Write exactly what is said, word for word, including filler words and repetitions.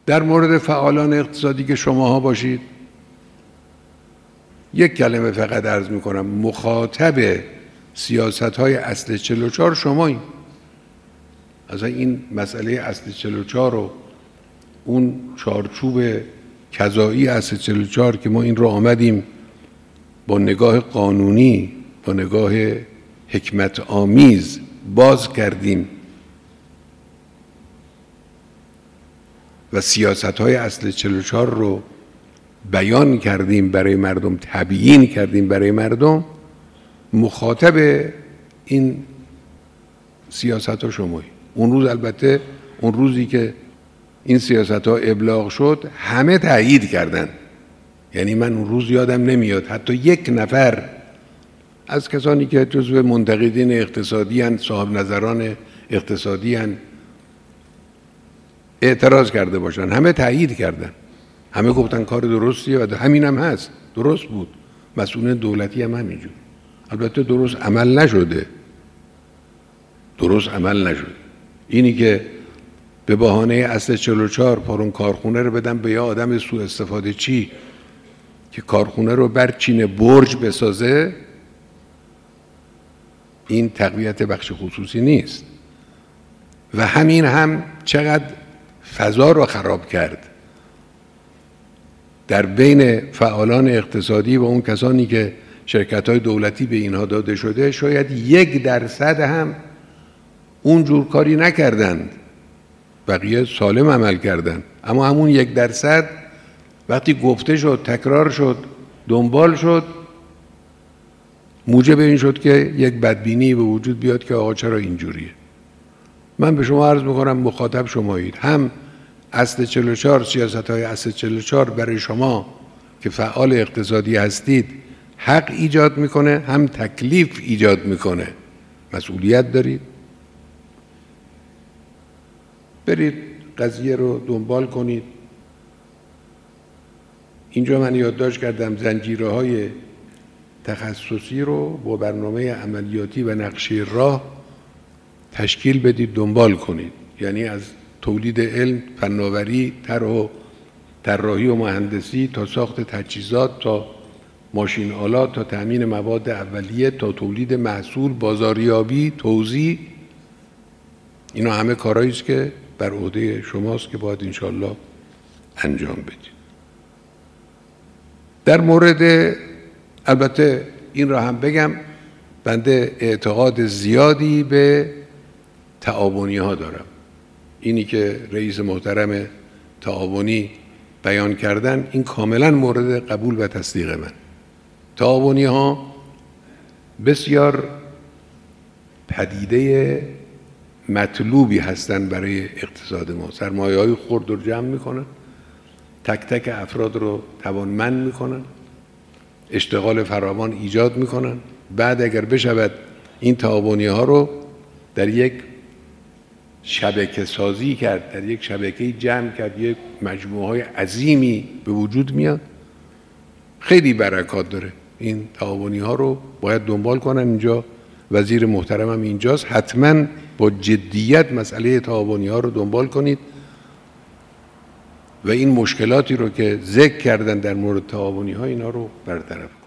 در مورد فعالان اقتصادی که شماها باشید، یک کلمه فقط عرض میکنم، مخاطب سیاست های اصل چهل و چهار شمایید. از این مسئله اصل چهل و چهار و اون چارچوب کذایی اصل چهل و چهار که ما این رو آمدیم با نگاه قانونی، با نگاه حکمت آمیز باز کردیم و سیاست های اصل چهل و چهار رو بیان کردیم برای مردم، تبیین کردیم برای مردم، مخاطب این سیاست ها شمایی. اون روز البته اون روزی که این سیاست ها ابلاغ شد همه تأیید کردن، یعنی من اون روز یادم نمیاد حتی یک نفر از کسانی که جزو منتقدین اقتصادی هستند، صاحب نظران اقتصادی هستند، اعتراض کرده باشن. همه تأیید کردن، همه گفتن کار درستیه و همین هم هست، درست بود. مسئولین دولتی هم همینجور. البته درست عمل نشده، درست عمل نشده. اینی که به بهانه اصل چهل و چهار پارون کارخونه رو بدن به یه آدم سوء استفاده چی که کارخونه رو برچینه برج بسازه، این تقویت بخش خصوصی نیست. و همین هم چقدر فضا رو خراب کرد در بین فعالان اقتصادی و اون کسانی که شرکت‌های دولتی به اینها داده شده. شاید یک درصد هم اونجور کاری نکردند، بقیه سالم عمل کردند، اما همون یک درصد وقتی گفته شد، تکرار شد، دنبال شد، موجب این شد که یک بدبینی به وجود بیاد که آقا چرا اینجوریه. من به شما عرض میکنم مخاطب شمایید. هم اصل چهل و چهار، سیاست های اصل چهل و چهار برای شما که فعال اقتصادی هستید حق ایجاد میکنه، هم تکلیف ایجاد میکنه. مسئولیت دارید، برید قضیه رو دنبال کنید. اینجا من یادداشت کردم زنجیره های تخصصی رو با برنامه عملیاتی و نقشه راه تشکیل بدید، دنبال کنید. یعنی از تولید علم، فناوری، طرح و طراحی و مهندسی تا ساخت تجهیزات، تا ماشین آلات، تا تأمین مواد اولیه، تا تولید محصول، بازاریابی، توزیع. اینا همه کارهایی است که بر عهده شماست که باید انشالله انجام بدید. در مورد، البته این را هم بگم، بنده اعتقاد زیادی به تعاونی ها دارم. اینی که رئیس محترم تعاونی بیان کردن، این کاملا مورد قبول و تصدیق من. تعاونی ها بسیار پدیده مطلوبی هستند برای اقتصاد ما. سرمایه های خرد رو جمع میکنن، تک تک افراد رو توانمند میکنن، اشتغال فراوان ایجاد میکنن. بعد اگر بشود این تعاونی ها رو در یک شبکه سازی کرد، در یک شبکه جمع کرد، یک مجموعه های عظیمی به وجود میاد. خیلی برکات داره. این تعاونی ها رو باید دنبال کنن. اینجا وزیر محترمم اینجاست، حتما با جدیت مسئله تعاونی ها رو دنبال کنید و این مشکلاتی رو که ذکر کردن در مورد تعاونی ها، اینا رو برطرف